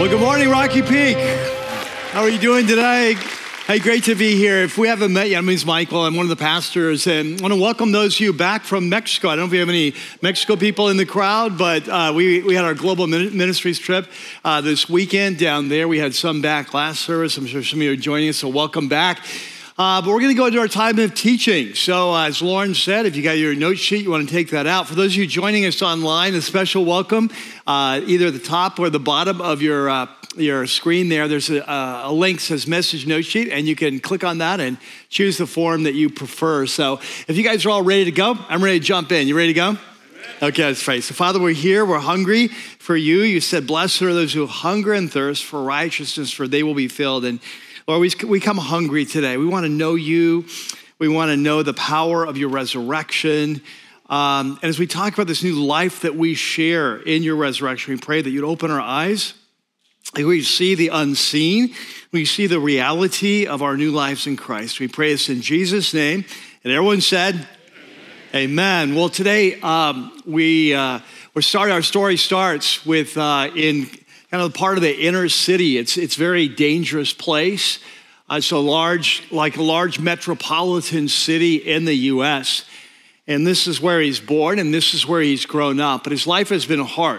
Well, good morning, Rocky Peak. How are you doing today? Hey, great to be here. If we haven't met yet, my name is Michael. I'm one of the pastors, and I want to welcome those of you back from Mexico. I don't know if we have any Mexico people in the crowd, but we had our global ministries trip this weekend down there. We had some back last service. I'm sure some of you are joining us, so welcome back. But we're going to go into our time of teaching. So as Lauren said, if you got your note sheet, you want to take that out. For those of you joining us online, a special welcome. Either at the top or the bottom of your screen there, there's a link that says message note sheet, and you can click on that and choose the form that you prefer. So if you guys are all ready to go, I'm ready to jump in. You ready to go? Amen. Okay, let's pray. So Father, we're here. We're hungry for you. You said, blessed are those who hunger and thirst for righteousness, for they will be filled. And Lord, we come hungry today. We want to know you. We want to know the power of your resurrection. And as we talk about this new life that we share in your resurrection, we pray that you'd open our eyes. We see the unseen. We see the reality of our new lives in Christ. We pray this in Jesus' name. And everyone said, Amen. Well, today our story starts with in kind of part of the inner city. It's a very dangerous place. It's a large metropolitan city in the U.S. And this is where he's born, and this is where he's grown up. But his life has been hard.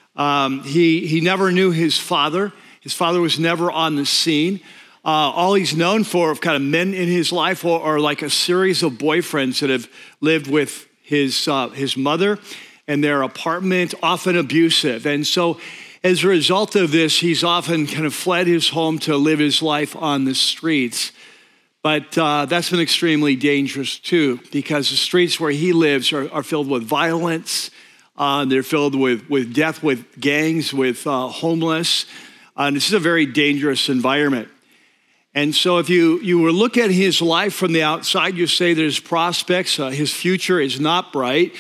He never knew his father. His father was never on the scene. All he's known for of kind of men in his life are like a series of boyfriends that have lived with his mother in their apartment, often abusive. And so as a result of this, he's often kind of fled his home to live his life on the streets. But that's been extremely dangerous too, because the streets where he lives are filled with violence. They're filled with death, with gangs, with homeless. This is a very dangerous environment. And so if you were to look at his life from the outside, you say there's prospects. His future is not bright.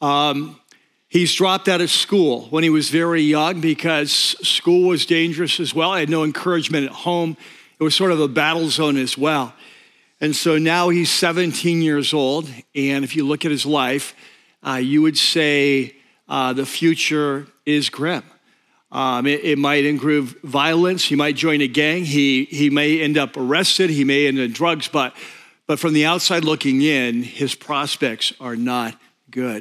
He's dropped out of school when he was very young because school was dangerous as well. I had no encouragement at home. It was sort of a battle zone as well. And so now he's 17 years old. And if you look at his life, you would say the future is grim. It might include violence. He might join a gang. He may end up arrested. He may end up in drugs. But from the outside looking in, his prospects are not good.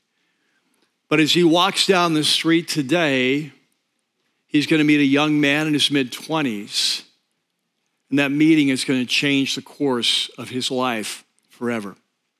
But as he walks down the street today, he's going to meet a young man in his mid-20s. And that meeting is going to change the course of his life forever.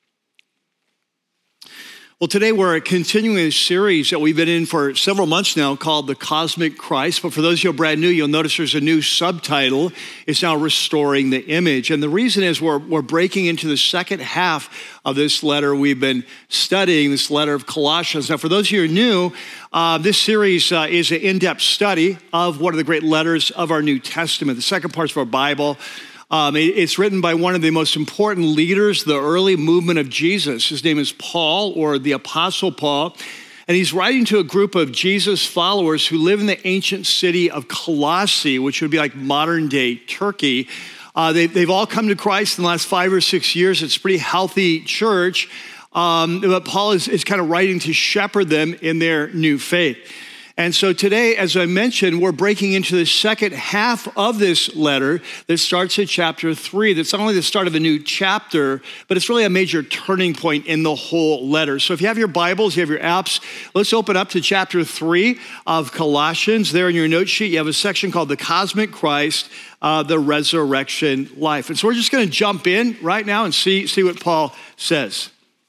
Well, today we're continuing a series that we've been in for several months now called The Cosmic Christ. But for those of you who are brand new, you'll notice there's a new subtitle. It's now Restoring the Image. And the reason is we're breaking into the second half of this letter we've been studying, this letter of Colossians. Now, for those of you who are new, this series is an in-depth study of one of the great letters of our New Testament, the second parts of our Bible. It's written by one of the most important leaders, the early movement of Jesus. His name is Paul, or the Apostle Paul. And he's writing to a group of Jesus followers who live in the ancient city of Colossae, which would be like modern day Turkey. They've all come to Christ in the last 5 or 6 years. It's a pretty healthy church. But Paul is kind of writing to shepherd them in their new faith. And so today, as I mentioned, we're breaking into the second half of this letter that starts at chapter 3. That's not only the start of a new chapter, but it's really a major turning point in the whole letter. So if you have your Bibles, you have your apps, let's open up to chapter 3 of Colossians. There in your note sheet, you have a section called The Cosmic Christ, the Resurrection Life. And so we're just going to jump in right now and see what Paul says.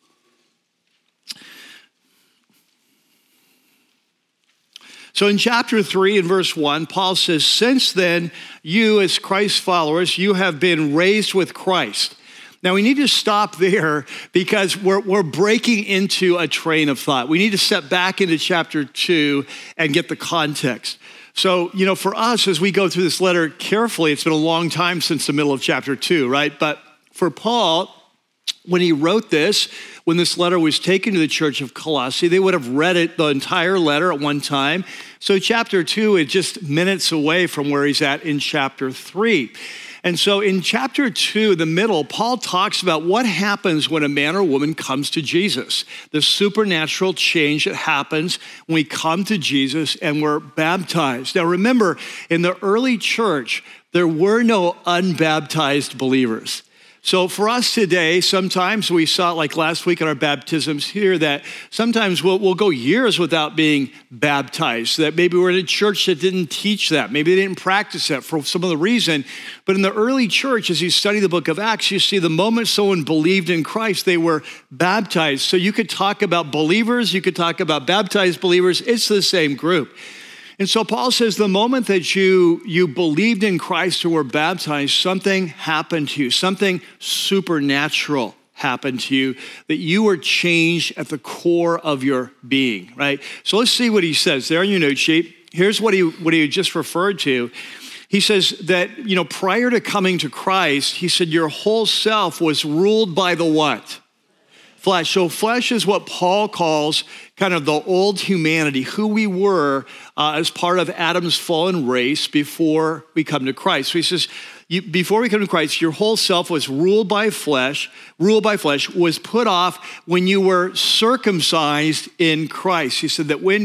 So in chapter 3 and verse 1, Paul says, since then, you as Christ's followers, you have been raised with Christ. Now we need to stop there because we're breaking into a train of thought. We need to step back into chapter 2 and get the context. So, for us, as we go through this letter carefully, it's been a long time since the middle of chapter 2, right? But for Paul, when he wrote this, when this letter was taken to the church of Colossae, they would have read it, the entire letter at one time. So chapter 2 is just minutes away from where he's at in chapter 3. And so in chapter 2, the middle, Paul talks about what happens when a man or woman comes to Jesus, the supernatural change that happens when we come to Jesus and we're baptized. Now remember, in the early church, there were no unbaptized believers. So for us today, sometimes we saw, like last week in our baptisms here, that sometimes we'll go years without being baptized, that maybe we're in a church that didn't teach that. Maybe they didn't practice that for some other reason. But in the early church, as you study the book of Acts, you see the moment someone believed in Christ, they were baptized. So you could talk about believers, you could talk about baptized believers. It's the same group. And so Paul says the moment that you believed in Christ and were baptized, something happened to you, something supernatural happened to you, that you were changed at the core of your being, right? So let's see what he says there on your note sheet. Here's what he just referred to. He says that, prior to coming to Christ, he said your whole self was ruled by the what? Flesh. So flesh is what Paul calls kind of the old humanity, who we were as part of Adam's fallen race before we come to Christ. So he says, before we come to Christ, your whole self was ruled by flesh, was put off when you were circumcised in Christ. He said that when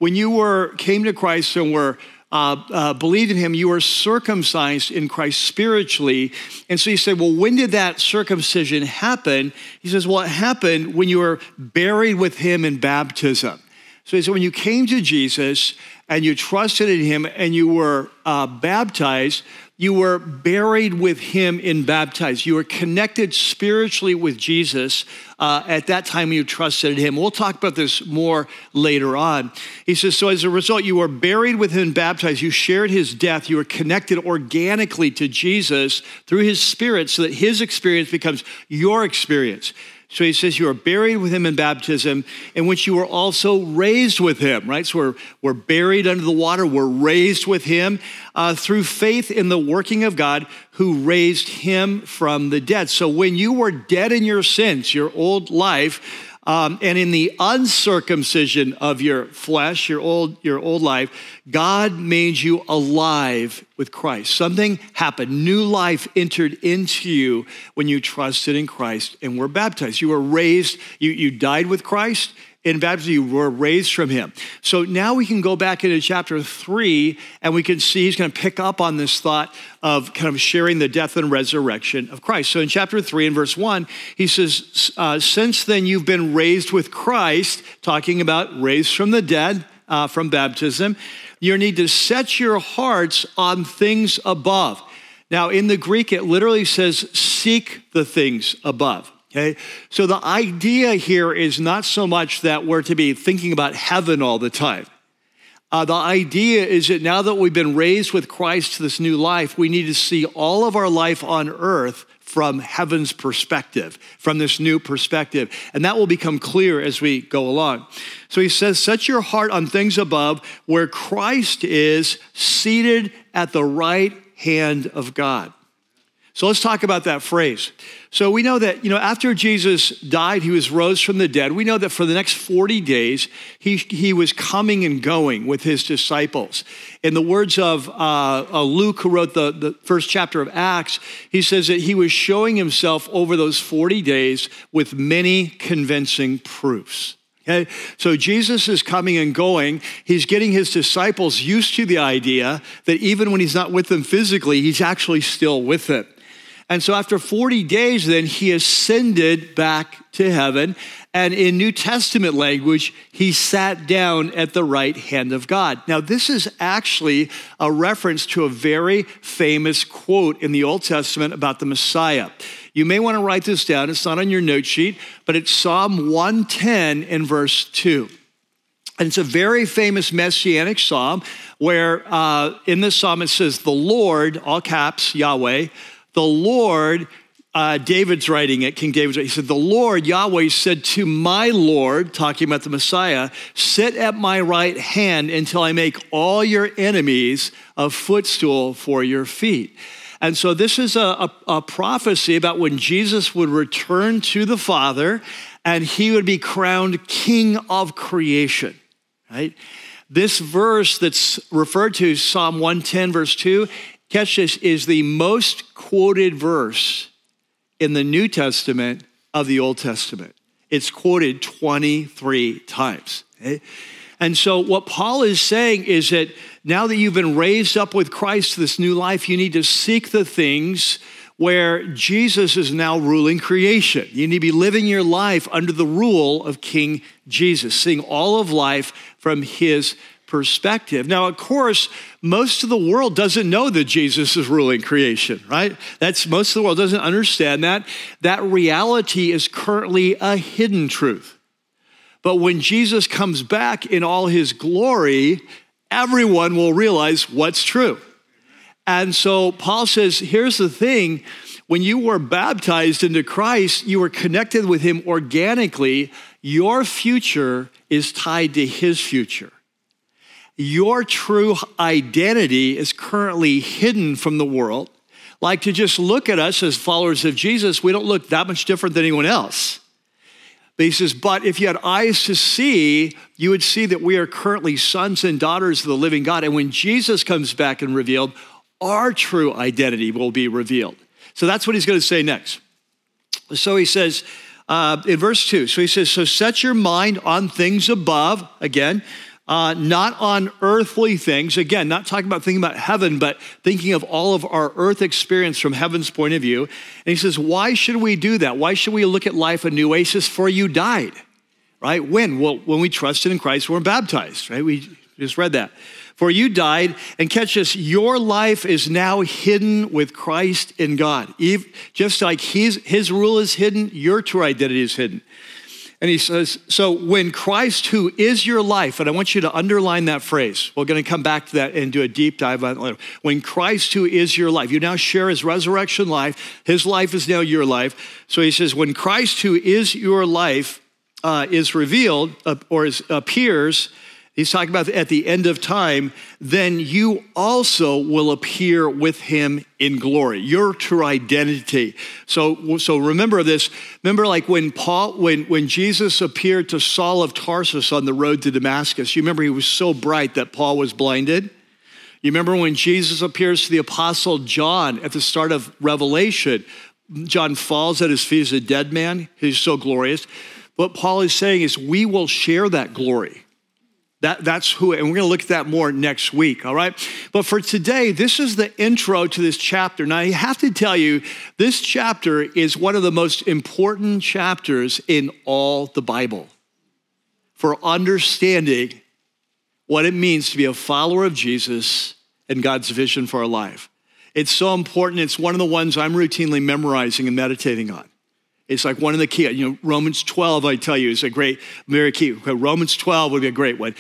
you came to Christ and were believed in him, you were circumcised in Christ spiritually. And so you say, well, when did that circumcision happen? He says, well, it happened when you were buried with him in baptism. So he said, when you came to Jesus and you trusted in him and you were baptized, you were buried with him in baptized. You were connected spiritually with Jesus at that time when you trusted in him. We'll talk about this more later on. He says, so as a result, you were buried with him baptized. You shared his death. You were connected organically to Jesus through his spirit so that his experience becomes your experience. So he says you are buried with him in baptism, in which you were also raised with him, right? So we're buried under the water. We're raised with him through faith in the working of God who raised him from the dead. So when you were dead in your sins, your old life, and in the uncircumcision of your flesh, your old life, God made you alive with Christ. Something happened. New life entered into you when you trusted in Christ and were baptized. You were raised, you died with Christ. In baptism, you were raised from him. So now we can go back into chapter 3, and we can see he's going to pick up on this thought of kind of sharing the death and resurrection of Christ. So in chapter 3 and verse 1, he says, since then you've been raised with Christ, talking about raised from the dead, from baptism, you need to set your hearts on things above. Now in the Greek, it literally says, seek the things above. Okay, so the idea here is not so much that we're to be thinking about heaven all the time. The idea is that now that we've been raised with Christ to this new life, we need to see all of our life on earth from heaven's perspective, from this new perspective. And that will become clear as we go along. So he says, set your heart on things above where Christ is seated at the right hand of God. So let's talk about that phrase. So we know that, after Jesus died, he was rose from the dead. We know that for the next 40 days, he was coming and going with his disciples. In the words of Luke, who wrote the first chapter of Acts, he says that he was showing himself over those 40 days with many convincing proofs. Okay? So Jesus is coming and going. He's getting his disciples used to the idea that even when he's not with them physically, he's actually still with them. And so after 40 days, then he ascended back to heaven. And in New Testament language, he sat down at the right hand of God. Now, this is actually a reference to a very famous quote in the Old Testament about the Messiah. You may want to write this down. It's not on your note sheet, but it's Psalm 110 in verse 2. And it's a very famous messianic psalm where in this psalm it says, the Lord, all caps, Yahweh, the Lord, David's writing it, King David's writing, he said, the Lord, Yahweh, said to my Lord, talking about the Messiah, sit at my right hand until I make all your enemies a footstool for your feet. And so this is a prophecy about when Jesus would return to the Father and he would be crowned King of creation, right? This verse that's referred to, Psalm 110, verse 2, catch this, is the most quoted verse in the New Testament of the Old Testament. It's quoted 23 times. Okay? And so what Paul is saying is that now that you've been raised up with Christ to this new life, you need to seek the things where Jesus is now ruling creation. You need to be living your life under the rule of King Jesus, seeing all of life from his perspective. Now, of course, most of the world doesn't know that Jesus is ruling creation, right? Most of the world doesn't understand that. That reality is currently a hidden truth. But when Jesus comes back in all his glory, everyone will realize what's true. And so Paul says, here's the thing. When you were baptized into Christ, you were connected with him organically. Your future is tied to his future. Your true identity is currently hidden from the world. Like, to just look at us as followers of Jesus, we don't look that much different than anyone else. But he says, but if you had eyes to see, you would see that we are currently sons and daughters of the living God. And when Jesus comes back and revealed, our true identity will be revealed. So that's what he's going to say next. So he says in verse 2, so he says, so set your mind on things above, again, not on earthly things. Again, not talking about thinking about heaven, but thinking of all of our earth experience from heaven's point of view. And he says, why should we do that? Why should we look at life a new oasis? For you died, right? When? Well, when we trusted in Christ, we're baptized, right? We just read that. For you died, and catch this, your life is now hidden with Christ in God. Just like his rule is hidden, your true identity is hidden. And he says, so when Christ, who is your life, and I want you to underline that phrase. We're going to come back to that and do a deep dive on it later. When Christ, who is your life, you now share his resurrection life. His life is now your life. So he says, when Christ, who is your life, is revealed or appears, he's talking about at the end of time, then you also will appear with him in glory, your true identity. So remember this. Remember, like when Jesus appeared to Saul of Tarsus on the road to Damascus, you remember he was so bright that Paul was blinded? You remember when Jesus appears to the apostle John at the start of Revelation, John falls at his feet as a dead man. He's so glorious. What Paul is saying is we will share that glory. That's who, and we're going to look at that more next week, all right? But for today, this is the intro to this chapter. Now, I have to tell you, this chapter is one of the most important chapters in all the Bible for understanding what it means to be a follower of Jesus and God's vision for our life. It's so important. It's one of the ones I'm routinely memorizing and meditating on. It's like one of the key, Romans 12, I tell you, is a great, very key. Romans 12 would be a great one.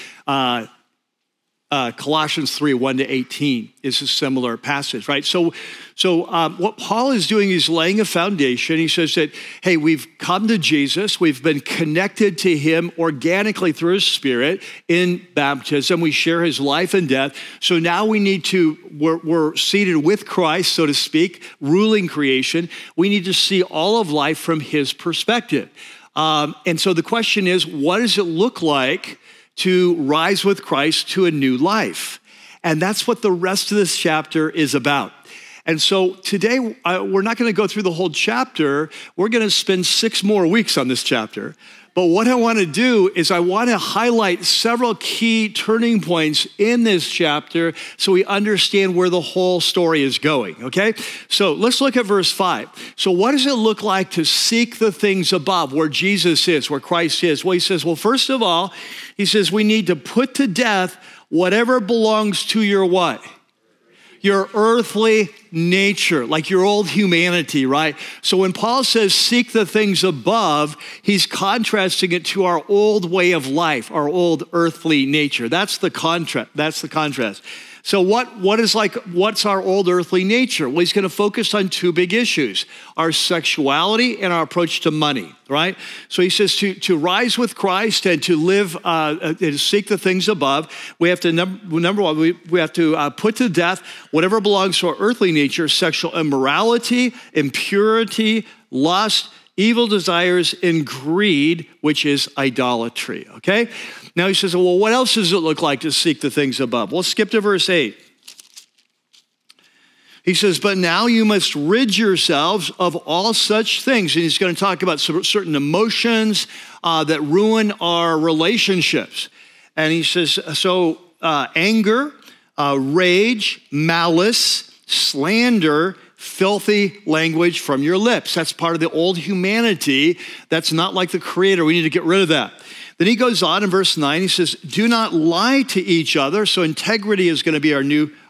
Colossians 3, 1-18 is a similar passage, right? So what Paul is doing is laying a foundation. He says that, hey, we've come to Jesus. We've been connected to him organically through his Spirit in baptism. We share his life and death. So now we're seated with Christ, so to speak, ruling creation. We need to see all of life from his perspective. And so the question is, what does it look like to rise with Christ to a new life? And that's what the rest of this chapter is about. And so today, we're not going to go through the whole chapter. We're going to spend 6 more weeks on this chapter. But what I want to do is I want to highlight several key turning points in this chapter so we understand where the whole story is going, okay? So let's look at verse 5. So what does it look like to seek the things above, where Jesus is, where Christ is? Well, he says, well, first of all, he says we need to put to death whatever belongs to your what? Your earthly nature, like your old humanity, right? So when Paul says seek the things above, he's contrasting it to our old way of life, our old earthly nature. That's the contrast. So what's our old earthly nature? Well, he's going to focus on 2 big issues: our sexuality and our approach to money, right? So he says to rise with Christ and to live, to seek the things above, we have to, number one, we have to put to death whatever belongs to our earthly nature: sexual immorality, impurity, lust, evil desires, and greed, which is idolatry, okay? Now he says, well, what else does it look like to seek the things above? Well, skip to verse 8. He says, but now you must rid yourselves of all such things. And he's going to talk about certain emotions that ruin our relationships. And he says, so anger, rage, malice, slander, filthy language from your lips. That's part of the old humanity. That's not like the Creator. We need to get rid of that. Then he goes on in verse 9. He says, do not lie to each other. So integrity is going to be our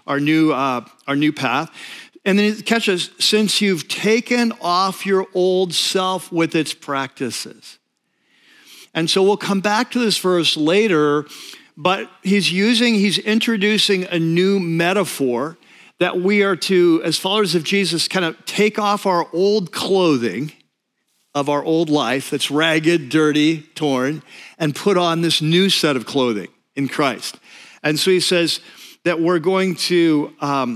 new path. And then it catches, since you've taken off your old self with its practices. And so we'll come back to this verse later, but he's introducing a new metaphor that we are to, as followers of Jesus, kind of take off our old clothing of our old life that's ragged, dirty, torn, and put on this new set of clothing in Christ. And so he says that we're going to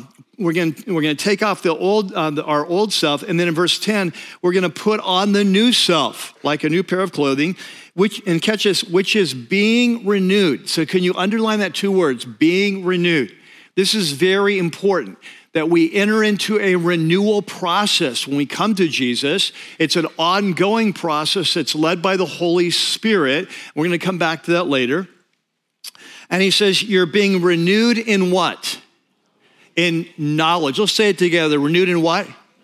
take off the old, our old self, and then in verse 10, we're going to put on the new self, like a new pair of clothing, which is being renewed. So can you underline that two words, being renewed? This is very important, that we enter into a renewal process when we come to Jesus. It's an ongoing process that's led by the Holy Spirit. We're going to come back to that later. And he says, you're being renewed in what? In knowledge. Let's say it together. Renewed in what?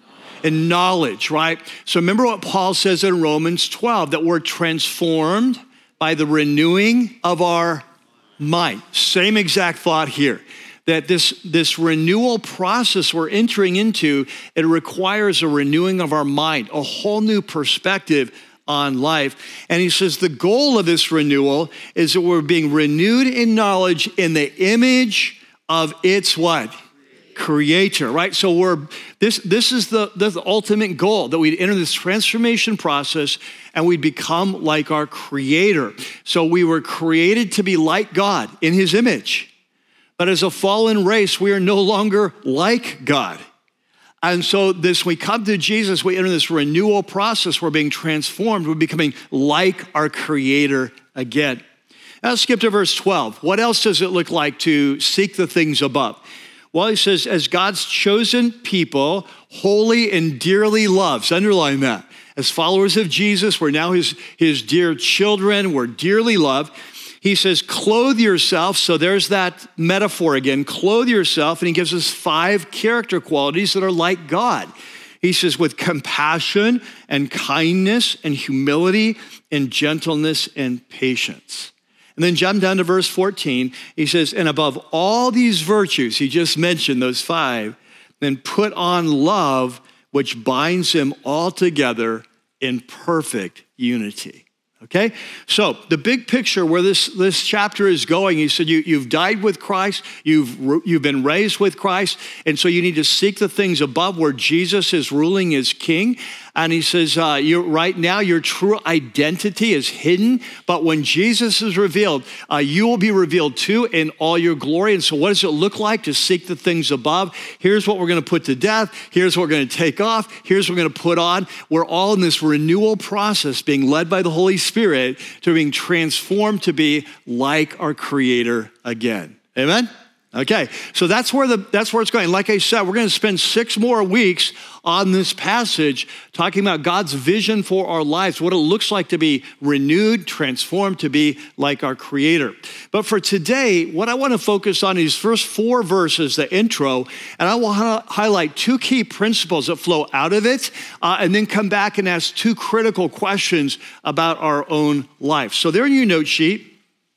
In knowledge, right? So remember what Paul says in Romans 12, that we're transformed by the renewing of our mind. Same exact thought here. That this renewal process we're entering into, it requires a renewing of our mind, a whole new perspective on life. And he says the goal of this renewal is that we're being renewed in knowledge in the image of its what? Creator, right? So this is the ultimate goal, that we'd enter this transformation process and we'd become like our Creator. So we were created to be like God in his image. But as a fallen race, we are no longer like God. And so we come to Jesus, we enter this renewal process. We're being transformed. We're becoming like our Creator again. Now let's skip to verse 12. What else does it look like to seek the things above? Well, he says, as God's chosen people, holy and dearly loved. So underline that. As followers of Jesus, we're now his dear children. We're dearly loved. He says, clothe yourself. So there's that metaphor again. Clothe yourself. And he gives us 5 character qualities that are like God. He says, with compassion and kindness and humility and gentleness and patience. And then jump down to verse 14. He says, and above all these virtues, he just mentioned those 5, then put on love, which binds them all together in perfect unity. Okay, so the big picture where this chapter is going, he said you've died with Christ, you've been raised with Christ, and so you need to seek the things above where Jesus is ruling as King. And he says, right now your true identity is hidden, but when Jesus is revealed, you will be revealed too in all your glory. And so what does it look like to seek the things above? Here's what we're going to put to death. Here's what we're going to take off. Here's what we're going to put on. We're all in this renewal process, being led by the Holy Spirit to being transformed to be like our Creator again. Amen? Okay, so that's where it's going. Like I said, we're going to spend 6 more weeks on this passage talking about God's vision for our lives, what it looks like to be renewed, transformed, to be like our Creator. But for today, what I want to focus on is first 4 verses, the intro, and I will highlight 2 key principles that flow out of it, and then come back and ask 2 critical questions about our own life. So there in your note sheet,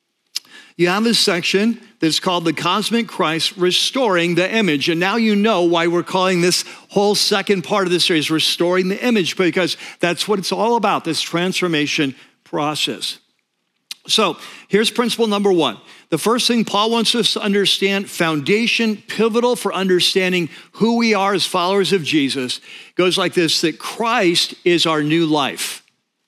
you have this section that's called the Cosmic Christ, Restoring the Image. And now you know why we're calling this whole second part of this series Restoring the Image, because that's what it's all about, this transformation process. So here's principle number 1. The first thing Paul wants us to understand, foundation, pivotal for understanding who we are as followers of Jesus, goes like this, that Christ is our new life.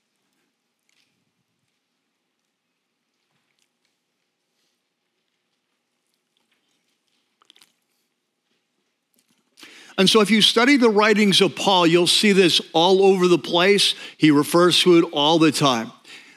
And so if you study the writings of Paul, you'll see this all over the place. He refers to it all the time.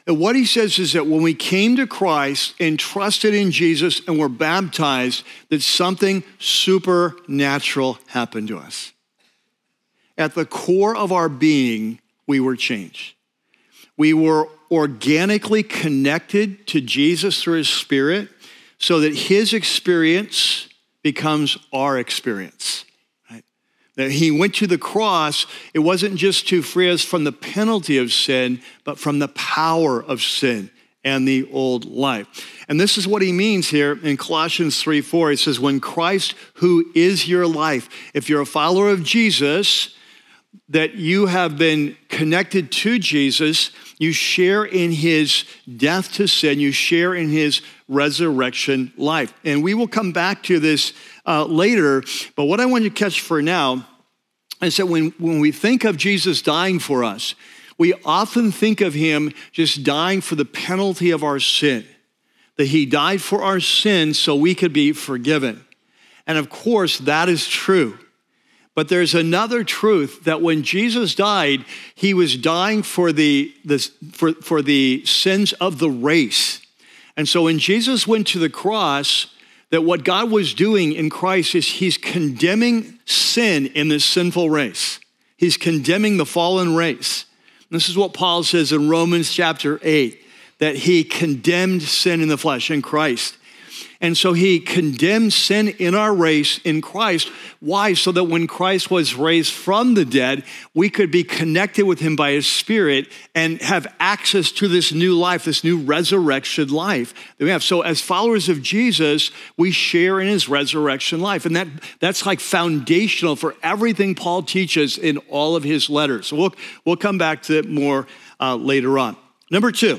And what he says is that when we came to Christ and trusted in Jesus and were baptized, that something supernatural happened to us. At the core of our being, we were changed. We were organically connected to Jesus through his Spirit so that his experience becomes our experience. That he went to the cross, it wasn't just to free us from the penalty of sin, but from the power of sin and the old life. And this is what he means here in Colossians 3:4. He says, when Christ, who is your life, if you're a follower of Jesus, that you have been connected to Jesus, you share in his death to sin, you share in his resurrection life. And we will come back to this later, but what I want you to catch for now is that when we think of Jesus dying for us, we often think of him just dying for the penalty of our sin, that he died for our sins so we could be forgiven. And of course, that is true. But there's another truth that when Jesus died, he was dying for the sins of the race. And so when Jesus went to the cross, that what God was doing in Christ is he's condemning sin in this sinful race. He's condemning the fallen race. And this is what Paul says in Romans chapter 8, that he condemned sin in the flesh in Christ. And so he condemned sin in our race in Christ. Why? So that when Christ was raised from the dead, we could be connected with him by his Spirit and have access to this new life, this new resurrection life that we have. So as followers of Jesus, we share in his resurrection life. And that's like foundational for everything Paul teaches in all of his letters. So we'll come back to it more later on. Number two,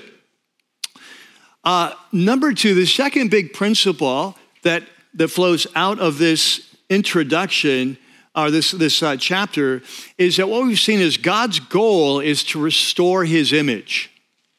the second big principle that flows out of this introduction, or this chapter, is that what we've seen is God's goal is to restore his image.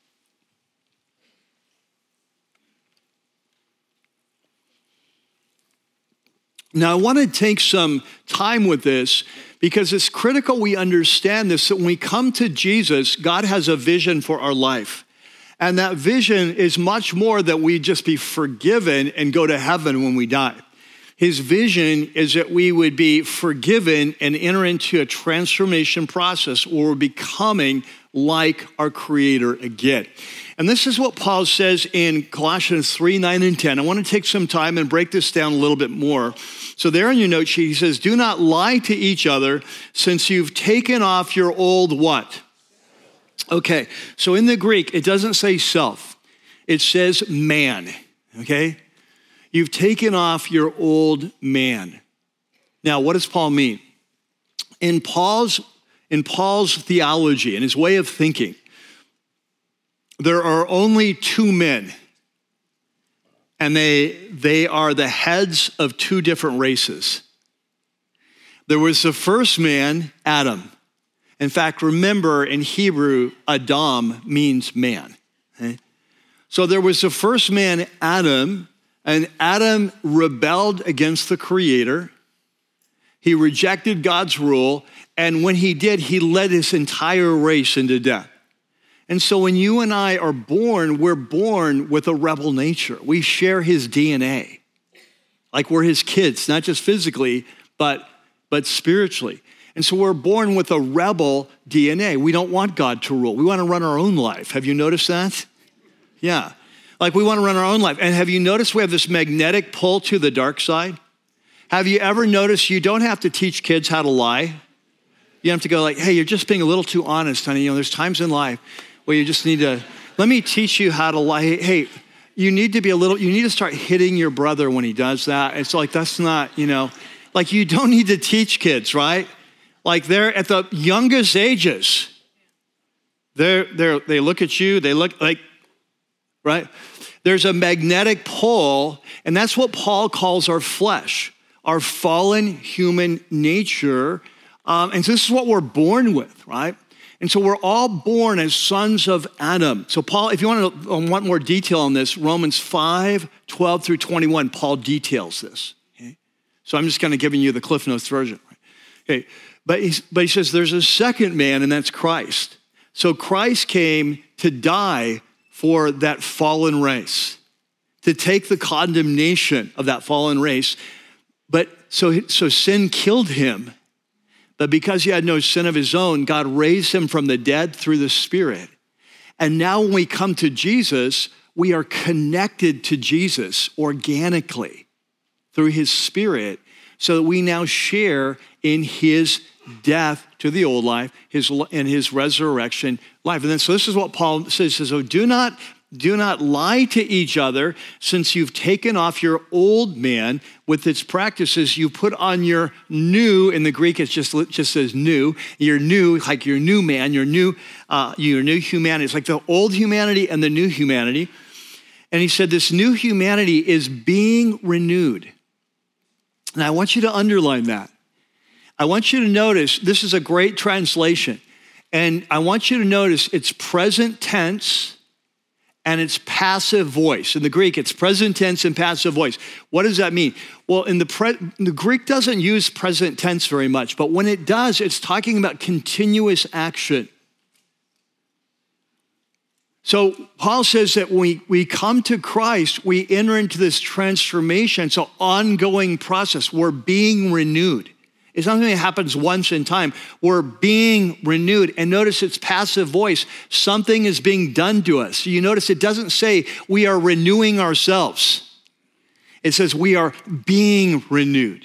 Now, I want to take some time with this because it's critical we understand this, that when we come to Jesus, God has a vision for our life. And that vision is much more that we just be forgiven and go to heaven when we die. His vision is that we would be forgiven and enter into a transformation process where we're becoming like our Creator again. And this is what Paul says in Colossians 3, 9, and 10. I want to take some time and break this down a little bit more. So there in your note sheet, he says, do not lie to each other since you've taken off your old what? Okay, so in the Greek, it doesn't say self. It says man, okay? You've taken off your old man. Now, what does Paul mean? In Paul's theology and his way of thinking, there are only two men, and they are the heads of two different races. There was the first man, Adam. In fact, remember in Hebrew, Adam means man. Okay? So there was the first man, Adam, and Adam rebelled against the Creator. He rejected God's rule, and when he did, he led his entire race into death. And so when you and I are born, we're born with a rebel nature. We share his DNA. Like we're his kids, not just physically, but spiritually. And so we're born with a rebel DNA. We don't want God to rule. We want to run our own life. Have you noticed that? Yeah. Like we want to run our own life. And have you noticed we have this magnetic pull to the dark side? Have you ever noticed you don't have to teach kids how to lie? You have to go like, hey, you're just being a little too honest, honey. You know, there's times in life where you just need to, let me teach you how to lie. Hey, you need to start hitting your brother when he does that. It's like, that's not, like you don't need to teach kids, right? Like they're at the youngest ages. They look at you, they look like, right? There's a magnetic pull, and that's what Paul calls our flesh, our fallen human nature. And so this is what we're born with, right? And so we're all born as sons of Adam. So Paul, if you want more detail on this, Romans 5, 12 through 21, Paul details this. Okay? So I'm just kind of giving you the Cliff Notes version. Right? Okay. But he says there's a second man, and that's Christ. So Christ came to die for that fallen race, to take the condemnation of that fallen race. But so sin killed him. But because he had no sin of his own, God raised him from the dead through the Spirit. And now when we come to Jesus, we are connected to Jesus organically through his Spirit, so that we now share in his death to the old life, and his resurrection life. And then, so this is what Paul says, so do not lie to each other, since you've taken off your old man with its practices. You put on your new, in the Greek it just says new, your new, like your new man, your new humanity. It's like the old humanity and the new humanity. And he said this new humanity is being renewed. And I want you to underline that. I want you to notice, this is a great translation. And I want you to notice it's present tense and it's passive voice. In the Greek, it's present tense and passive voice. What does that mean? Well, the Greek doesn't use present tense very much, but when it does, it's talking about continuous action. So Paul says that when we come to Christ, we enter into this transformation. It's an ongoing process. We're being renewed. It's not something that happens once in time. We're being renewed. And notice it's passive voice. Something is being done to us. You notice it doesn't say we are renewing ourselves. It says we are being renewed.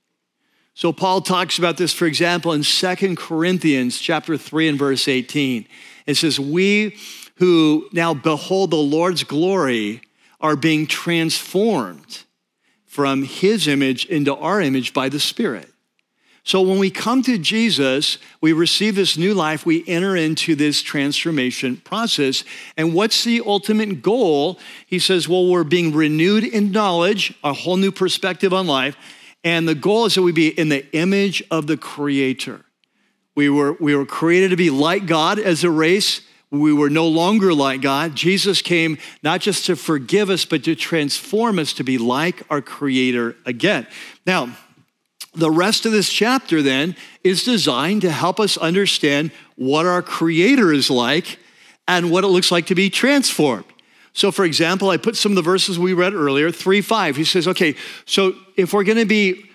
So Paul talks about this, for example, in 2 Corinthians chapter 3 and verse 18. It says, we who now behold the Lord's glory are being transformed from his image into our image by the Spirit. So when we come to Jesus, we receive this new life, we enter into this transformation process. And what's the ultimate goal? He says, well, we're being renewed in knowledge, a whole new perspective on life. And the goal is that we be in the image of the Creator. We were created to be like God as a race. We were no longer like God. Jesus came not just to forgive us, but to transform us to be like our Creator again. Now, the rest of this chapter then is designed to help us understand what our Creator is like and what it looks like to be transformed. So for example, I put some of the verses we read earlier, 3:5. He says, okay, so if we're going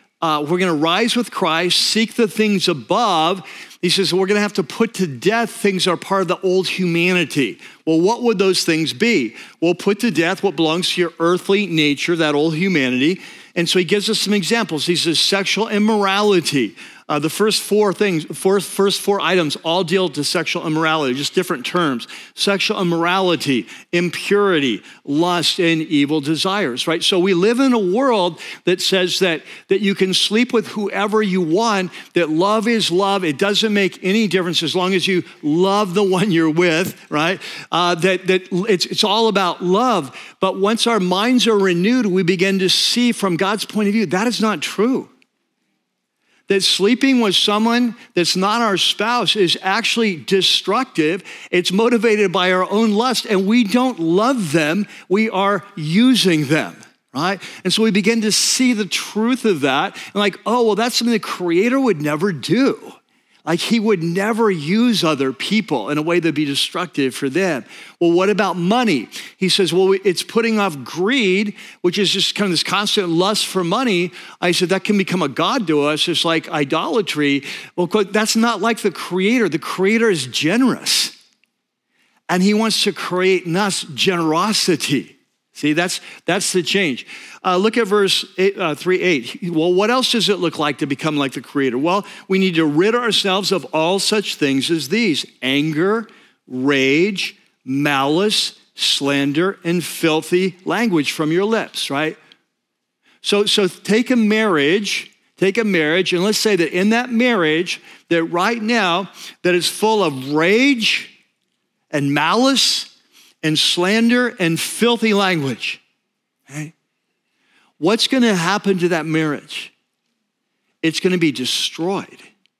to rise with Christ, seek the things above. He says, we're going to have to put to death things that are part of the old humanity. Well, what would those things be? Well, put to death what belongs to your earthly nature, that old humanity. And so he gives us some examples. He says sexual immorality. The first four items all deal to sexual immorality, just different terms. Sexual immorality, impurity, lust, and evil desires, right? So we live in a world that says that you can sleep with whoever you want, that love is love. It doesn't make any difference as long as you love the one you're with, right? That it's all about love. But once our minds are renewed, we begin to see from God's point of view, that is not true. That sleeping with someone that's not our spouse is actually destructive. It's motivated by our own lust, and we don't love them. We are using them, right? And so we begin to see the truth of that. And like, oh, well, that's something the Creator would never do. Like he would never use other people in a way that'd be destructive for them. Well, what about money? He says, well, it's putting off greed, which is just kind of this constant lust for money. I said, that can become a god to us. It's like idolatry. Well, that's not like the Creator. The Creator is generous. And he wants to create in us generosity. See, that's the change. Look at verse 3:8. Well, what else does it look like to become like the Creator? Well, we need to rid ourselves of all such things as these: anger, rage, malice, slander, and filthy language from your lips, right? So take a marriage, and let's say that in that marriage, that right now, that is full of rage and malice and slander and filthy language. Okay? What's going to happen to that marriage? It's going to be destroyed.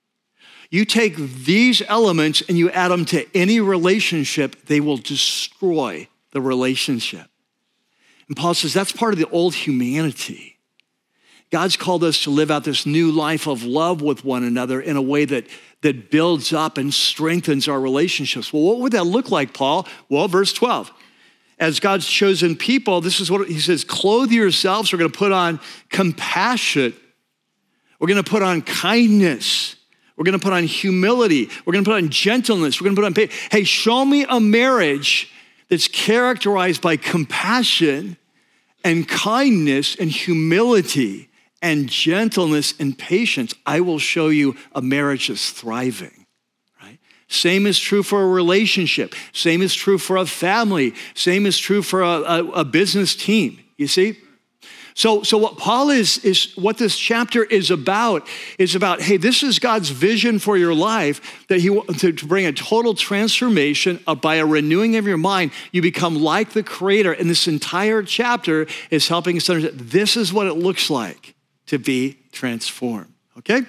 You take these elements and you add them to any relationship, they will destroy the relationship. And Paul says that's part of the old humanity. God's called us to live out this new life of love with one another in a way that builds up and strengthens our relationships. Well, what would that look like, Paul? Well, verse 12. as God's chosen people, this is what he says, clothe yourselves. We're going to put on compassion. We're going to put on kindness. We're going to put on humility. We're going to put on gentleness. We're going to put on patience. Hey, show me a marriage that's characterized by compassion and kindness and humility and gentleness and patience. I will show you a marriage that's thriving, right? Same is true for a relationship. Same is true for a family. Same is true for a business team, you see? So what Paul is what this chapter is about, hey, this is God's vision for your life, that he wants to bring a total transformation by a renewing of your mind. You become like the Creator. And this entire chapter is helping us understand this is what it looks like to be transformed, okay?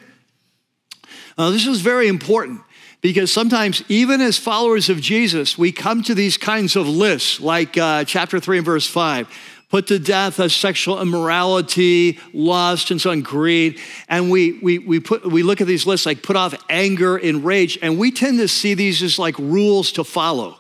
This is very important because sometimes even as followers of Jesus, we come to these kinds of lists like chapter 3 and verse 5. Put to death sexual immorality, lust, and so on, greed. And we look at these lists like put off anger and rage, and we tend to see these as like rules to follow.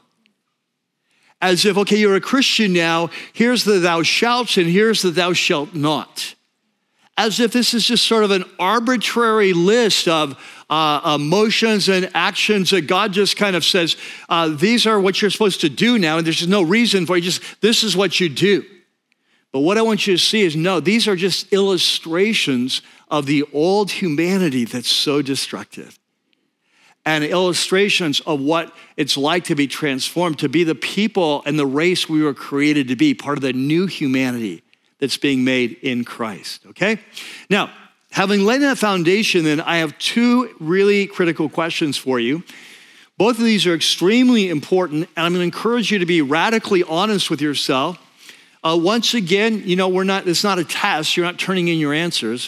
As if, okay, you're a Christian now, here's the thou shalt and here's the thou shalt not. As if this is just sort of an arbitrary list of emotions and actions that God just kind of says, these are what you're supposed to do now, and there's just no reason for it, this is what you do. But what I want you to see is, no, these are just illustrations of the old humanity that's so destructive. And illustrations of what it's like to be transformed, to be the people and the race we were created to be, part of the new humanity that's being made in Christ, okay? Now, having laid that foundation, then I have two really critical questions for you. Both of these are extremely important, and I'm going to encourage you to be radically honest with yourself. Once again, it's not a test. You're not turning in your answers.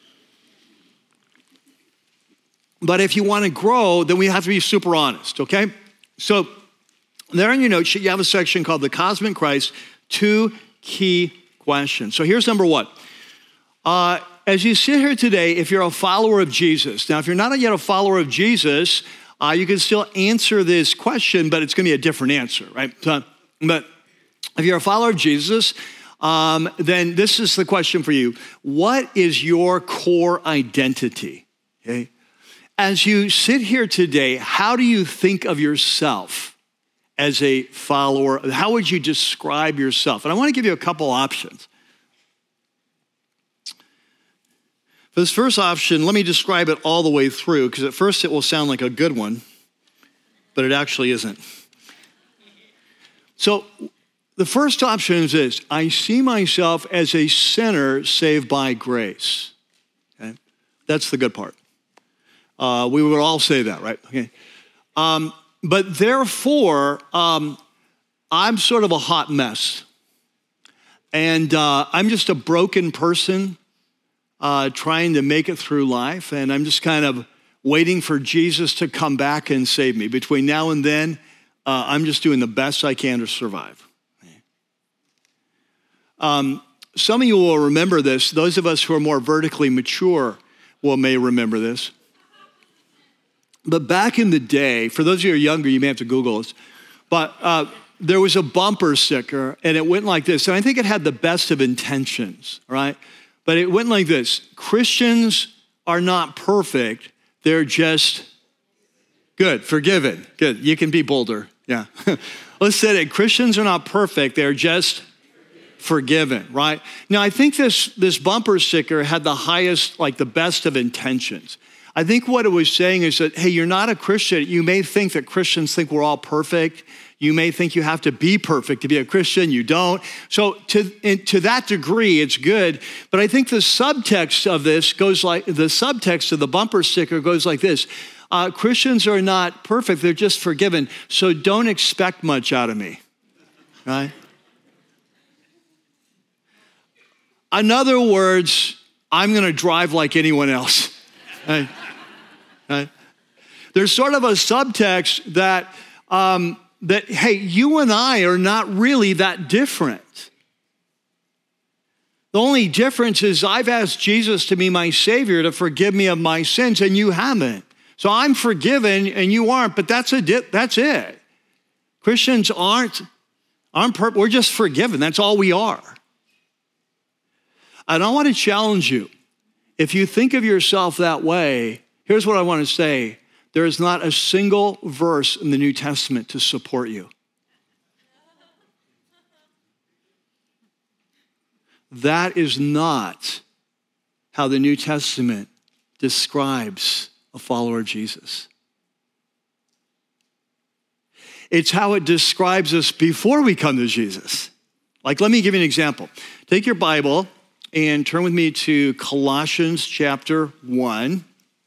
But if you want to grow, then we have to be super honest, okay? So there in your notes, you have a section called The Cosmic Christ, 2 key questions. So here's number one. As you sit here today, if you're a follower of Jesus, now if you're not yet a follower of Jesus, you can still answer this question, but it's going to be a different answer, right? But if you're a follower of Jesus, then this is the question for you. What is your core identity? Okay? As you sit here today, how do you think of yourself as a follower? How would you describe yourself? And I want to give you a couple options. For this first option, let me describe it all the way through, because at first it will sound like a good one, but it actually isn't. So, the first option is this: I see myself as a sinner saved by grace. Okay? That's the good part. We would all say that, right? Okay. But therefore, I'm sort of a hot mess. And I'm just a broken person trying to make it through life. And I'm just kind of waiting for Jesus to come back and save me. Between now and then, I'm just doing the best I can to survive. Some of you will remember this. Those of us who are more vertically mature may remember this. But back in the day, for those of you who are younger, you may have to Google this, but there was a bumper sticker, and it went like this. And I think it had the best of intentions, right? But it went like this: Christians are not perfect. They're just good, forgiven. Good. You can be bolder. Yeah. Let's say that Christians are not perfect. They're just forgiven, right? Now, I think this bumper sticker had the highest, like the best of intentions. I think what it was saying is that, hey, you're not a Christian. You may think that Christians think we're all perfect. You may think you have to be perfect to be a Christian. You don't. So to that degree, it's good. But I think the subtext of this the subtext of the bumper sticker goes like this: Christians are not perfect. They're just forgiven. So don't expect much out of me, right? In other words, I'm going to drive like anyone else. Right? Right? There's sort of a subtext that, hey, you and I are not really that different. The only difference is I've asked Jesus to be my Savior, to forgive me of my sins, and you haven't. So I'm forgiven and you aren't, but that's it. Christians aren't We're just forgiven. That's all we are. And I want to challenge you. If you think of yourself that way, here's what I want to say. There is not a single verse in the New Testament to support you. That is not how the New Testament describes a follower of Jesus. It's how it describes us before we come to Jesus. Like, let me give you an example. Take your Bible and turn with me to Colossians chapter 1.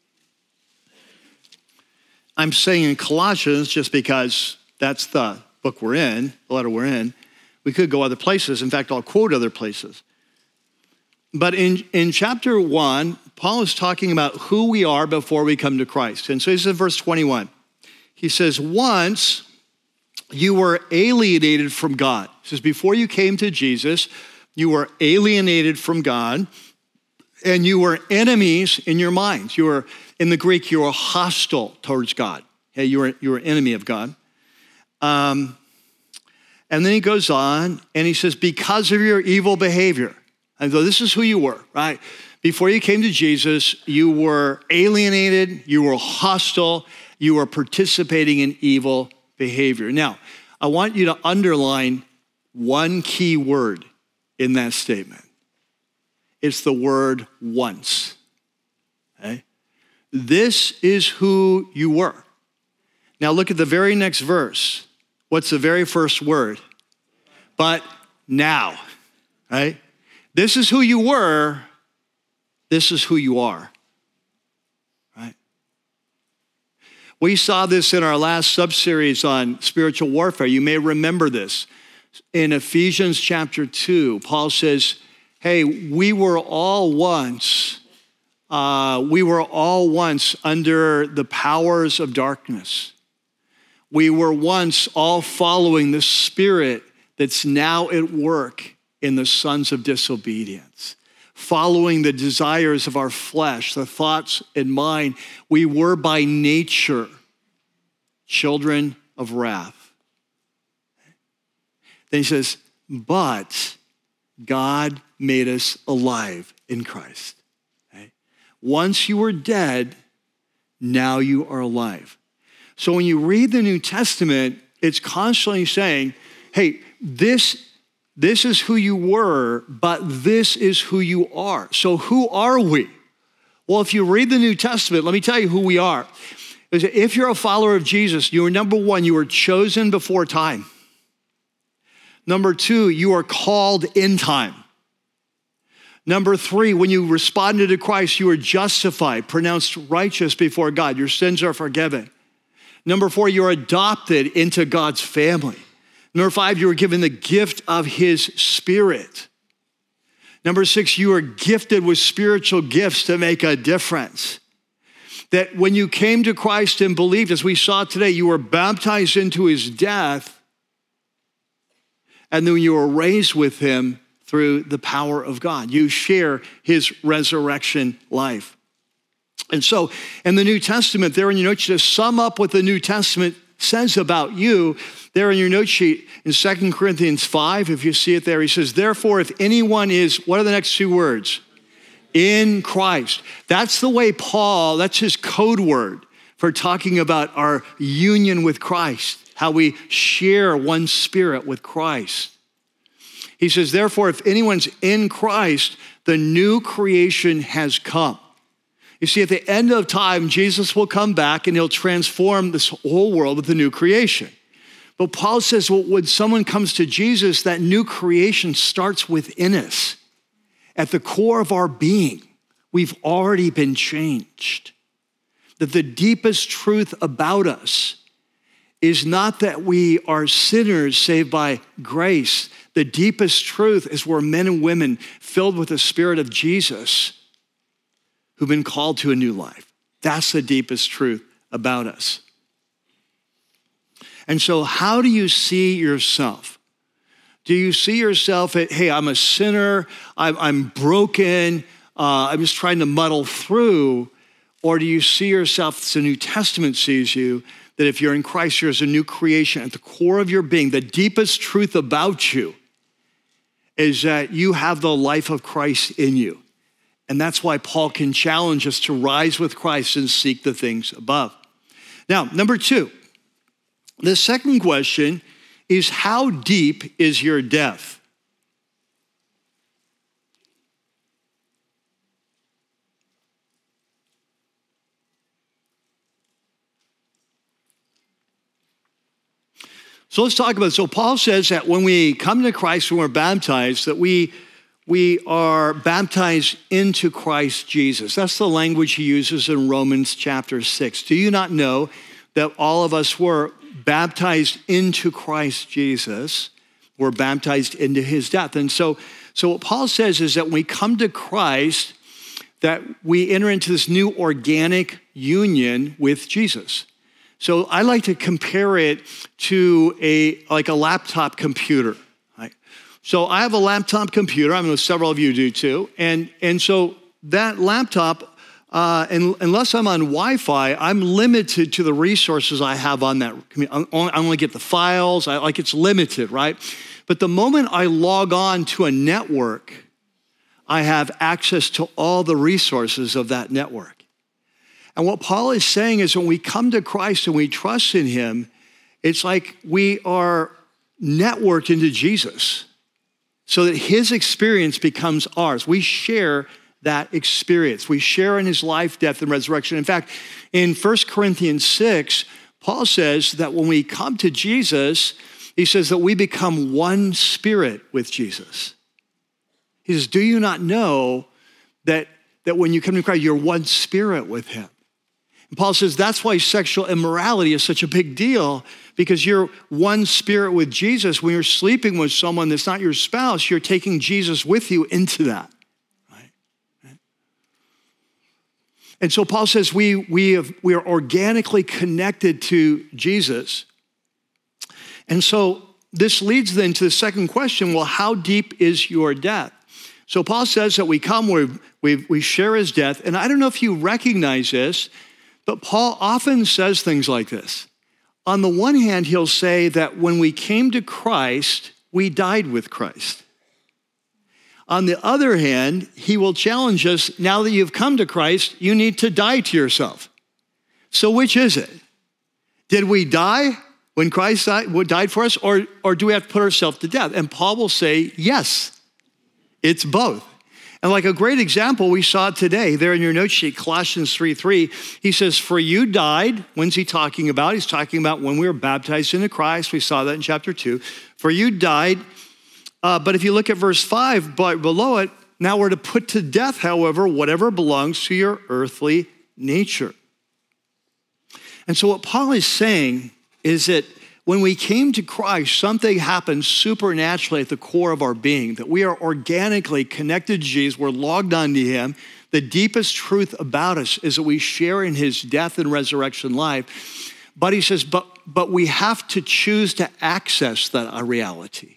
I'm saying in Colossians just because that's the book we're in, the letter we're in. We could go other places. In fact, I'll quote other places. But in chapter 1, Paul is talking about who we are before we come to Christ. And so he says in verse 21, he says, once you were alienated from God. He says, before you came to Jesus, you were alienated from God and you were enemies in your minds. You were, in the Greek, you were hostile towards God. Okay, you were enemy of God. And then he goes on and he says, because of your evil behavior. And so this is who you were, right? Before you came to Jesus, you were alienated, you were hostile, you were participating in evil behavior. Now, I want you to underline one key word in that statement. It's the word once. Okay? This is who you were. Now look at the very next verse. What's the very first word? But now, right? This is who you were. This is who you are, right? We saw this in our last sub-series on spiritual warfare. You may remember this. In Ephesians chapter 2, Paul says, hey, we were all once under the powers of darkness. We were once all following the spirit that's now at work in the sons of disobedience, following the desires of our flesh, the thoughts and mind. We were by nature children of wrath. Then he says, but God made us alive in Christ. Okay? Once you were dead, now you are alive. So when you read the New Testament, it's constantly saying, hey, this is who you were, but this is who you are. So who are we? Well, if you read the New Testament, let me tell you who we are. If you're a follower of Jesus, you are, number one, you were chosen before time. Number two, you are called in time. Number three, when you responded to Christ, you were justified, pronounced righteous before God. Your sins are forgiven. Number four, you're adopted into God's family. Number five, you were given the gift of his Spirit. Number six, you are gifted with spiritual gifts to make a difference. That when you came to Christ and believed, as we saw today, you were baptized into his death, and then you were raised with him through the power of God. You share his resurrection life. And so in the New Testament, there in your note sheet, to sum up what the New Testament says about you, there in your note sheet in 2 Corinthians 5, if you see it there, he says, therefore, if anyone is, what are the next two words? In Christ. That's the way Paul, that's his code word for talking about our union with Christ, how we share one spirit with Christ. He says, therefore, if anyone's in Christ, the new creation has come. You see, at the end of time, Jesus will come back and he'll transform this whole world with a new creation. But Paul says, well, when someone comes to Jesus, that new creation starts within us. At the core of our being, we've already been changed. That the deepest truth about us is not that we are sinners saved by grace. The deepest truth is we're men and women filled with the Spirit of Jesus who've been called to a new life. That's the deepest truth about us. And so how do you see yourself? Do you see yourself at, hey, I'm a sinner, I'm broken, I'm just trying to muddle through? Or do you see yourself as the New Testament sees you, that if you're in Christ, there's a new creation. At the core of your being, the deepest truth about you is that you have the life of Christ in you. And that's why Paul can challenge us to rise with Christ and seek the things above. Now, number two, the second question is, how deep is your death? So let's talk about it. So Paul says that when we come to Christ, when we're baptized, that we are baptized into Christ Jesus. That's the language he uses in Romans chapter 6. Do you not know that all of us were baptized into Christ Jesus? We're baptized into his death. And so what Paul says is that when we come to Christ, that we enter into this new organic union with Jesus. So I like to compare it to a laptop computer. Right? So I have a laptop computer. I know several of you do too. And so that laptop, unless I'm on Wi-Fi, I'm limited to the resources I have on that. I only get the files. It's limited, right? But the moment I log on to a network, I have access to all the resources of that network. And what Paul is saying is when we come to Christ and we trust in him, it's like we are networked into Jesus so that his experience becomes ours. We share that experience. We share in his life, death, and resurrection. In fact, in 1 Corinthians 6, Paul says that when we come to Jesus, he says that we become one spirit with Jesus. He says, do you not know that when you come to Christ, you're one spirit with him? And Paul says that's why sexual immorality is such a big deal, because you're one spirit with Jesus. When you're sleeping with someone that's not your spouse, you're taking Jesus with you into that. Right? And so Paul says we are organically connected to Jesus. And so this leads then to the second question, well, how deep is your death? So Paul says that we come, we share his death. And I don't know if you recognize this, but Paul often says things like this. On the one hand, he'll say that when we came to Christ, we died with Christ. On the other hand, he will challenge us, now that you've come to Christ, you need to die to yourself. So which is it? Did we die when Christ died for us, or do we have to put ourselves to death? And Paul will say, yes, it's both. And like a great example, we saw today there in your note sheet, Colossians 3:3, he says, for you died. When's he talking about? He's talking about when we were baptized into Christ. We saw that in chapter 2. For you died. But if you look at verse 5, but below it, now we're to put to death, however, whatever belongs to your earthly nature. And so what Paul is saying is that when we came to Christ, something happened supernaturally at the core of our being, that we are organically connected to Jesus. We're logged onto him. The deepest truth about us is that we share in his death and resurrection life. But he says, but we have to choose to access that reality.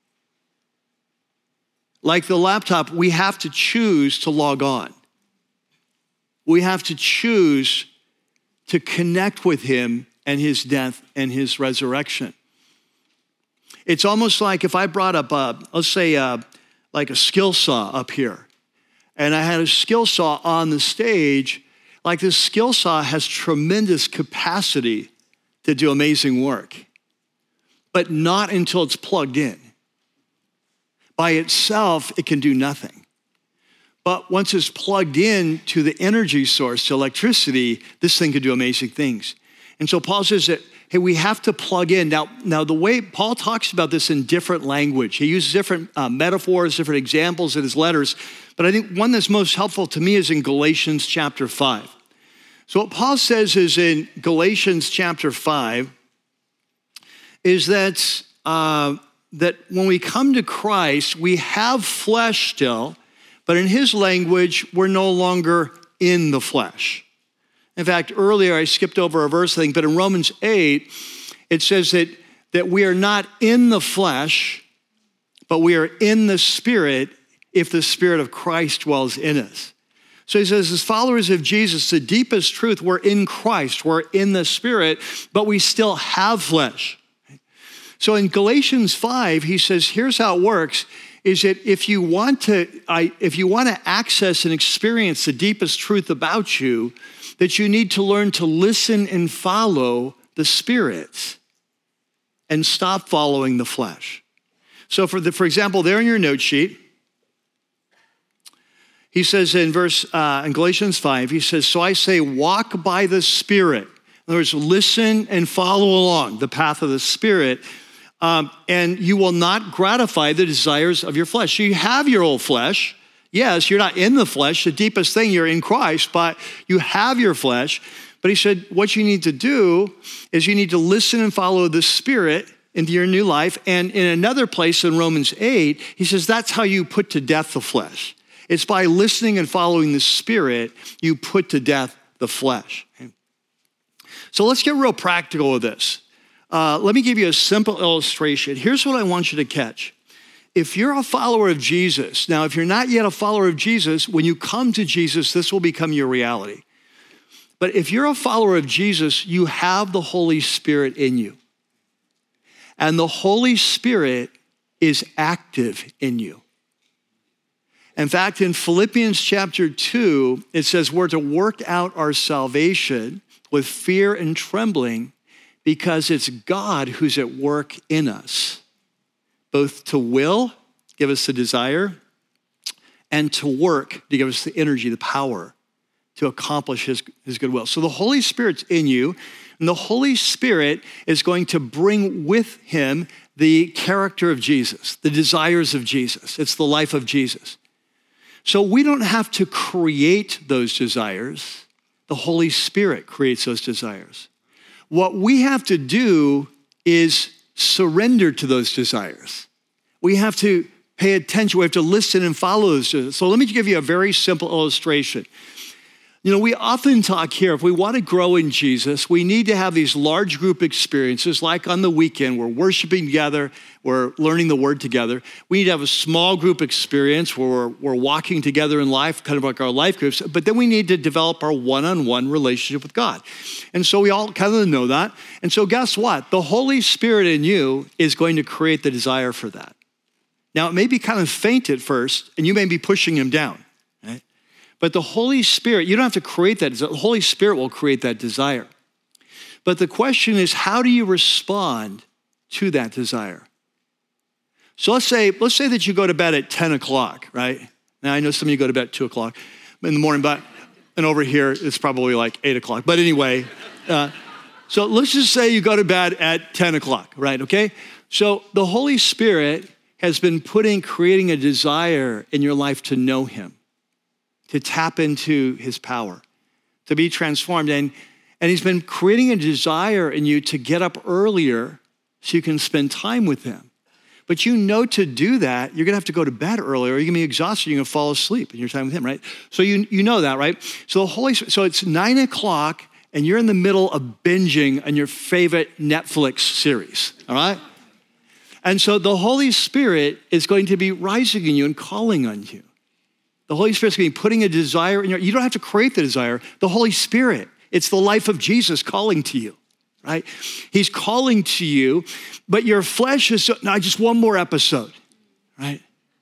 Like the laptop, we have to choose to log on. We have to choose to connect with him and his death and his resurrection. It's almost like if I brought up, let's say, like a skill saw up here, and I had a skill saw on the stage, like this skill saw has tremendous capacity to do amazing work, but not until it's plugged in. By itself, it can do nothing. But once it's plugged in to the energy source, to electricity, this thing can do amazing things. And so Paul says that, hey, we have to plug in. Now the way Paul talks about this in different language, he uses different metaphors, different examples in his letters, but I think one that's most helpful to me is in Galatians chapter 5. So what Paul says is in Galatians chapter 5 is that when we come to Christ, we have flesh still, but in his language, we're no longer in the flesh. In fact, earlier I skipped over a verse thing, but in Romans 8, it says that we are not in the flesh, but we are in the Spirit if the Spirit of Christ dwells in us. So he says, as followers of Jesus, the deepest truth, we're in Christ, we're in the Spirit, but we still have flesh. So in Galatians 5, he says, here's how it works, is that if you want to access and experience the deepest truth about you, that you need to learn to listen and follow the Spirit and stop following the flesh. So for example, there in your note sheet, he says in Galatians 5, he says, so I say, walk by the Spirit. In other words, listen and follow along the path of the Spirit, and you will not gratify the desires of your flesh. So you have your old flesh. Yes, you're not in the flesh. The deepest thing, you're in Christ, but you have your flesh. But he said, what you need to do is you need to listen and follow the Spirit into your new life. And in another place in Romans 8, he says, that's how you put to death the flesh. It's by listening and following the Spirit, you put to death the flesh. So let's get real practical with this. Let me give you a simple illustration. Here's what I want you to catch. If you're a follower of Jesus, now if you're not yet a follower of Jesus, when you come to Jesus, this will become your reality. But if you're a follower of Jesus, you have the Holy Spirit in you. And the Holy Spirit is active in you. In fact, in Philippians chapter 2, it says we're to work out our salvation with fear and trembling because it's God who's at work in us, both to will, give us the desire, and to work, to give us the energy, the power to accomplish his good will. So the Holy Spirit's in you, and the Holy Spirit is going to bring with him the character of Jesus, the desires of Jesus. It's the life of Jesus. So we don't have to create those desires. The Holy Spirit creates those desires. What we have to do is surrender to those desires. We have to pay attention. We have to listen and follow those desires. So let me give you a very simple illustration. You know, we often talk here, if we want to grow in Jesus, we need to have these large group experiences, like on the weekend, we're worshiping together, we're learning the word together. We need to have a small group experience where we're walking together in life, kind of like our life groups, but then we need to develop our one-on-one relationship with God. And so we all kind of know that. And so guess what? The Holy Spirit in you is going to create the desire for that. Now, it may be kind of faint at first, and you may be pushing him down. But the Holy Spirit, you don't have to create that. The Holy Spirit will create that desire. But the question is, how do you respond to that desire? So let's say that you go to bed at 10 o'clock, right? Now, I know some of you go to bed at 2 o'clock in the morning, and over here, it's probably like 8 o'clock. But anyway, so let's just say you go to bed at 10 o'clock, right, okay? So the Holy Spirit has been creating a desire in your life to know him, to tap into his power, to be transformed. And he's been creating a desire in you to get up earlier so you can spend time with him. But you know to do that, you're gonna have to go to bed earlier, you're gonna be exhausted, you're gonna fall asleep in your time with him, right? So you know that, right? So it's 9 o'clock and you're in the middle of binging on your favorite Netflix series, all right? And so the Holy Spirit is going to be rising in you and calling on you. The Holy Spirit's going to be putting a desire in you don't have to create the desire. The Holy Spirit, it's the life of Jesus calling to you, right? He's calling to you, but your flesh is, now just one more episode, right?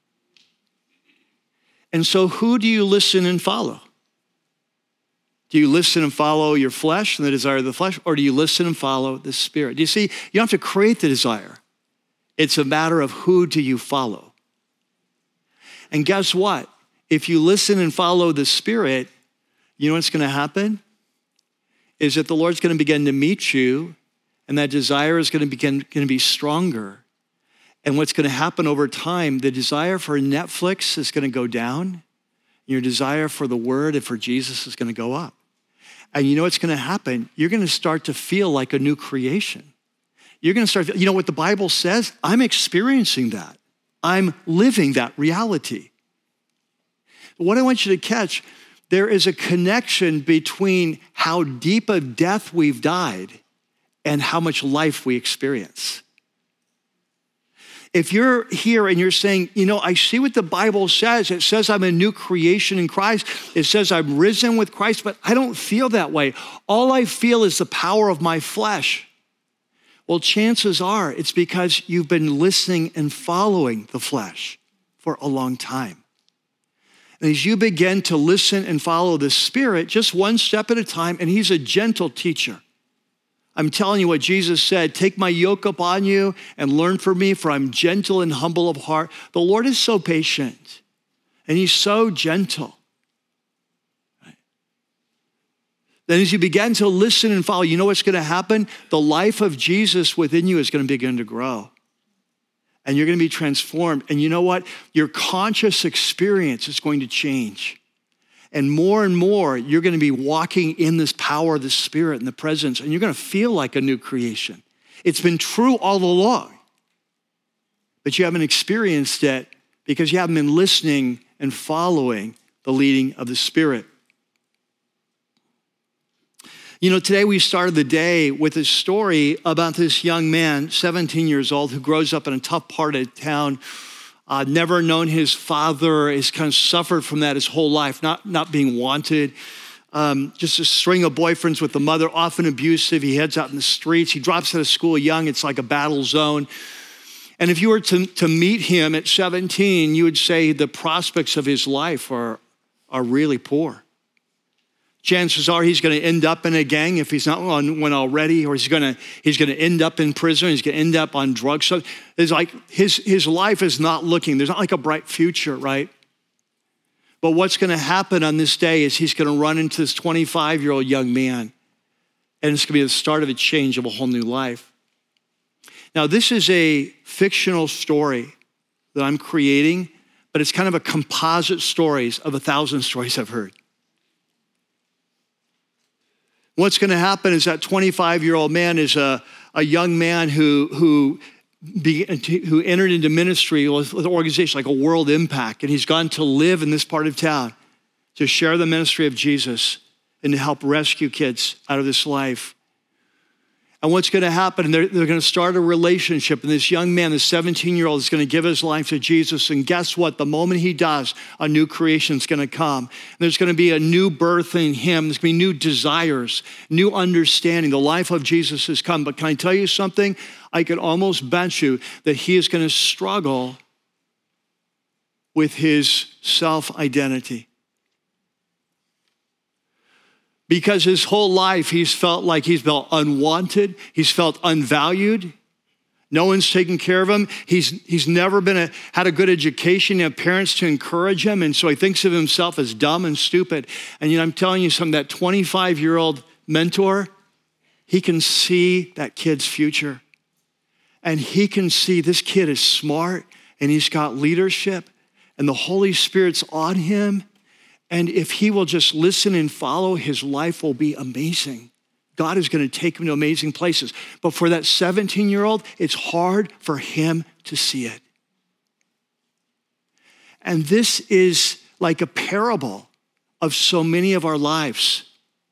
And so who do you listen and follow? Do you listen and follow your flesh and the desire of the flesh, or do you listen and follow the Spirit? Do you see, you don't have to create the desire. It's a matter of who do you follow. And guess what? If you listen and follow the Spirit, you know what's going to happen? Is that the Lord's going to begin to meet you, and that desire is going to be stronger. And what's going to happen over time, the desire for Netflix is going to go down. Your desire for the Word and for Jesus is going to go up. And you know what's going to happen? You're going to start to feel like a new creation. You're going to start, you know what the Bible says? I'm experiencing that. I'm living that reality. What I want you to catch, there is a connection between how deep a death we've died and how much life we experience. If you're here and you're saying, I see what the Bible says. It says I'm a new creation in Christ. It says I'm risen with Christ, but I don't feel that way. All I feel is the power of my flesh. Well, chances are it's because you've been listening and following the flesh for a long time. And as you begin to listen and follow the Spirit, just one step at a time, and he's a gentle teacher. I'm telling you what Jesus said, take my yoke upon you and learn from me, for I'm gentle and humble of heart. The Lord is so patient, and he's so gentle. Right? Then as you begin to listen and follow, you know what's going to happen? The life of Jesus within you is going to begin to grow. And you're going to be transformed. And you know what? Your conscious experience is going to change. And more, you're going to be walking in this power of the Spirit and the presence, and you're going to feel like a new creation. It's been true all along, but you haven't experienced it because you haven't been listening and following the leading of the Spirit. Today we started the day with a story about this young man, 17 years old, who grows up in a tough part of town, never known his father, has kind of suffered from that his whole life, not being wanted. Just a string of boyfriends with the mother, often abusive. He heads out in the streets. He drops out of school young. It's like a battle zone. And if you were to meet him at 17, you would say the prospects of his life are really poor. Chances are he's going to end up in a gang if he's not on one already, or he's going to end up in prison. He's going to end up on drugs. So it's like his life is not looking. There's not like a bright future, right? But what's going to happen on this day is he's going to run into this 25-year-old young man, and it's going to be the start of a change of a whole new life. Now, this is a fictional story that I'm creating, but it's kind of a composite stories of 1,000 stories I've heard. What's going to happen is that 25-year-old man is a young man who entered into ministry with an organization like a World Impact, and he's gone to live in this part of town to share the ministry of Jesus and to help rescue kids out of this life. And what's going to happen, they're going to start a relationship, and this young man, this 17-year-old, is going to give his life to Jesus, and guess what? The moment he does, a new creation is going to come. And there's going to be a new birth in him. There's going to be new desires, new understanding. The life of Jesus has come. But can I tell you something? I could almost bet you that he is going to struggle with his self-identity. Because his whole life, he's felt like he's felt unwanted. He's felt unvalued. No one's taking care of him. He's never had a good education. He had parents to encourage him. And so he thinks of himself as dumb and stupid. And I'm telling you something, that 25-year-old mentor, he can see that kid's future. And he can see this kid is smart, and he's got leadership, and the Holy Spirit's on him. And if he will just listen and follow, his life will be amazing. God is going to take him to amazing places. But for that 17-year-old, it's hard for him to see it. And this is like a parable of so many of our lives.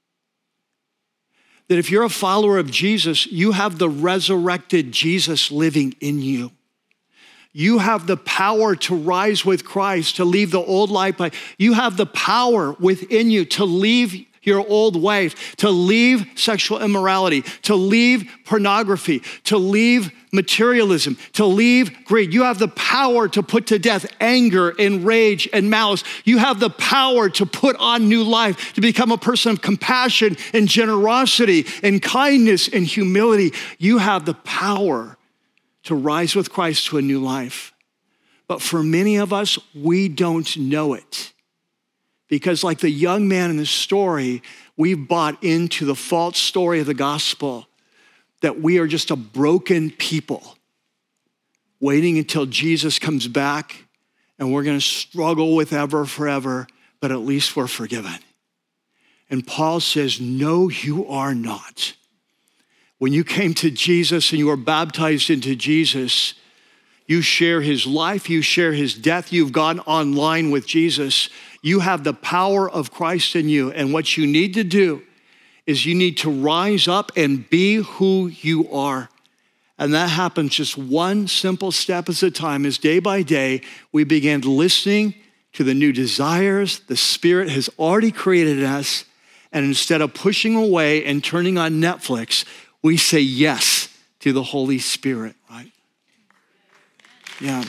That if you're a follower of Jesus, you have the resurrected Jesus living in you. You have the power to rise with Christ, to leave the old life. You have the power within you to leave your old ways, to leave sexual immorality, to leave pornography, to leave materialism, to leave greed. You have the power to put to death anger and rage and malice. You have the power to put on new life, to become a person of compassion and generosity and kindness and humility. You have the power to rise with Christ to a new life. But for many of us, we don't know it. Because like the young man in the story, we've bought into the false story of the gospel that we are just a broken people waiting until Jesus comes back, and we're going to struggle with forever, but at least we're forgiven. And Paul says, no, you are not. When you came to Jesus and you were baptized into Jesus, you share his life, you share his death, you've gone online with Jesus. You have the power of Christ in you. And what you need to do is you need to rise up and be who you are And that happens just one simple step at a time as day by day, we begin listening to the new desires the Spirit has already created in us. And instead of pushing away and turning on Netflix, we say yes to the Holy Spirit, right? Yeah.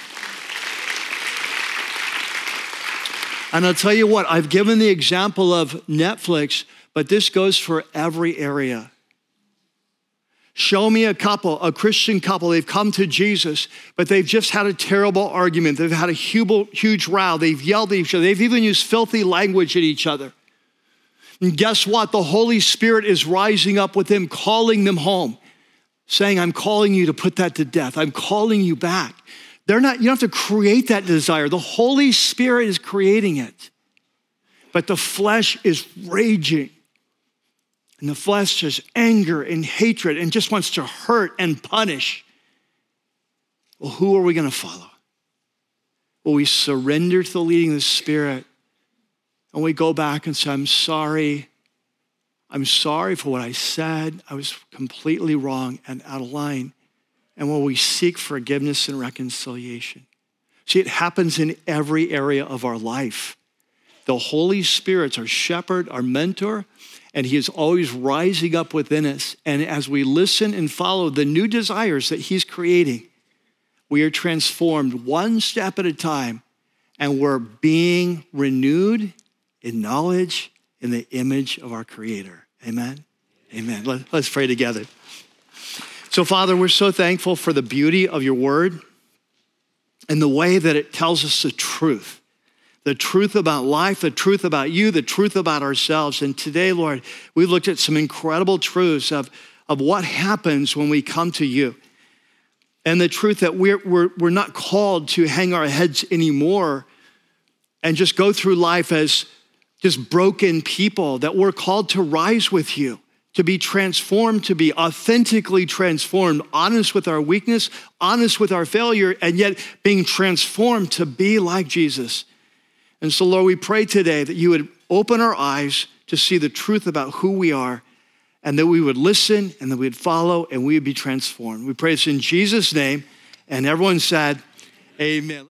And I'll tell you what, I've given the example of Netflix, but this goes for every area. Show me a couple, a Christian couple, they've come to Jesus, but they've just had a terrible argument. They've had a huge row. They've yelled at each other. They've even used filthy language at each other. And guess what? The Holy Spirit is rising up with them, calling them home, saying, I'm calling you to put that to death. I'm calling you back. You don't have to create that desire. The Holy Spirit is creating it. But the flesh is raging. And the flesh has anger and hatred and just wants to hurt and punish. Well, who are we going to follow? Will we surrender to the leading of the Spirit? And we go back and say, I'm sorry. I'm sorry for what I said. I was completely wrong and out of line. And will we seek forgiveness and reconciliation? See, it happens in every area of our life. The Holy Spirit's our shepherd, our mentor, and he is always rising up within us. And as we listen and follow the new desires that he's creating, we are transformed one step at a time, and we're being renewed in knowledge in the image of our Creator. Amen? Amen. Let's pray together. So, Father, we're so thankful for the beauty of your word and the way that it tells us the truth about life, the truth about you, the truth about ourselves. And today, Lord, we looked at some incredible truths of what happens when we come to you. And the truth that we're not called to hang our heads anymore and just go through life as just broken people, that we're called to rise with you, to be transformed, to be authentically transformed, honest with our weakness, honest with our failure, and yet being transformed to be like Jesus. And so, Lord, we pray today that you would open our eyes to see the truth about who we are, and that we would listen, and that we would follow, and we would be transformed. We pray this in Jesus' name, and everyone said, amen.